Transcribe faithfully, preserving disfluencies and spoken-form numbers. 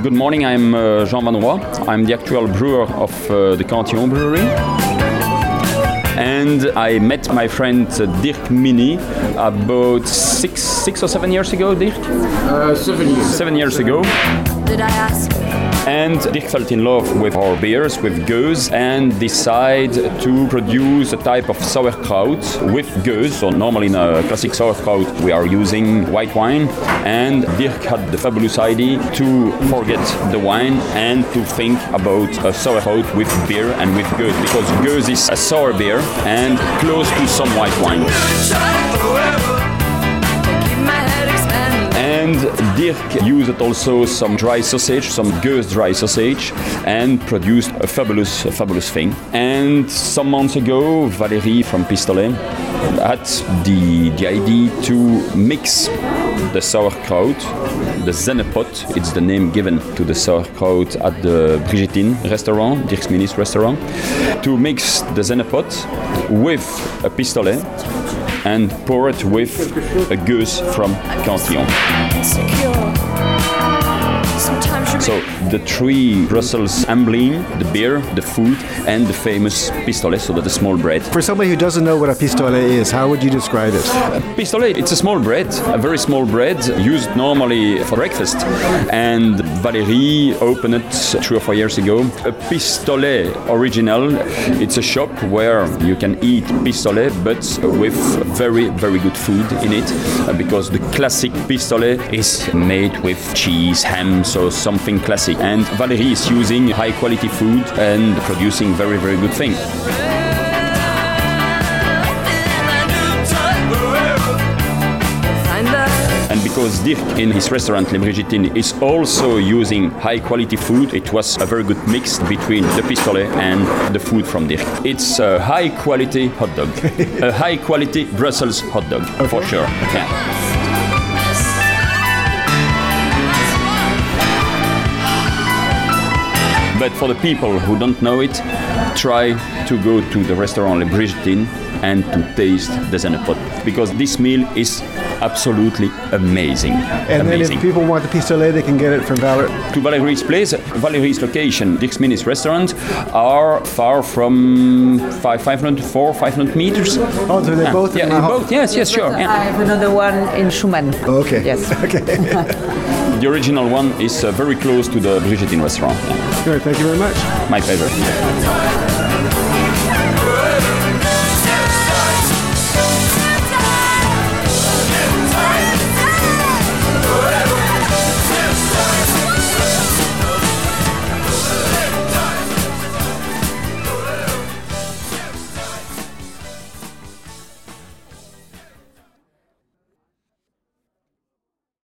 Good morning, I'm uh, Jean Van Roy. I'm the actual brewer of uh, the Cantillon Brewery. And I met my friend uh, Dirk Mini about six, six or seven years ago, Dirk? Uh, seven years. Seven years ago. Did I ask? And Dirk fell in love with our beers, with Gueuze, and decided to produce a type of sauerkraut with Gueuze. So normally in a classic sauerkraut we are using white wine, and Dirk had the fabulous idea to forget the wine and to think about a sauerkraut with beer and with Gueuze, because Gueuze is a sour beer and close to some white wine. And Dirk used also some dry sausage, some Gueuze dry sausage, and produced a fabulous, a fabulous thing. And some months ago, Valérie from Pistolet had the, the idea to mix the sauerkraut, the Zennepot, it's the name given to the sauerkraut at the Brigittine restaurant, Dirk's Mini's restaurant, to mix the Zennepot with a Pistolet and pour it with a Gueuze from Cantillon. So the three Brussels emblem, the beer, the food, and the famous pistolet, so that the small bread. For somebody who doesn't know what a pistolet is, how would you describe it? A pistolet, it's a small bread, a very small bread, used normally for breakfast. And Valérie opened it three or four years ago. A pistolet original, it's a shop where you can eat pistolet, but with very, very good food in it, because the classic pistolet is made with cheese, ham, so something classic. And Valérie is using high quality food and producing very, very good things. And because Dirk in his restaurant Le Brigittine is also using high quality food, it was a very good mix between the pistolet and the food from Dirk. It's a high quality hot dog, a high quality Brussels hot dog, okay. For sure. Yeah. But for the people who don't know it, try to go to the restaurant Le Brigittine and to taste the Zennepot, because this meal is absolutely amazing. And amazing. then if people want the pistolet, they can get it from Valérie. To Valérie's place, Valérie's location, Dirk's Mini's restaurant, are far from five, five hundred, four, five hundred meters. Oh, so they're yeah. both yeah, in Mahon. both, yes, yes, sure. I Yeah. have another one in Schumann. Okay. Yes. Okay. The original one is uh, very close to the Brigittine restaurant. Yeah. Good, thank you very much. My pleasure.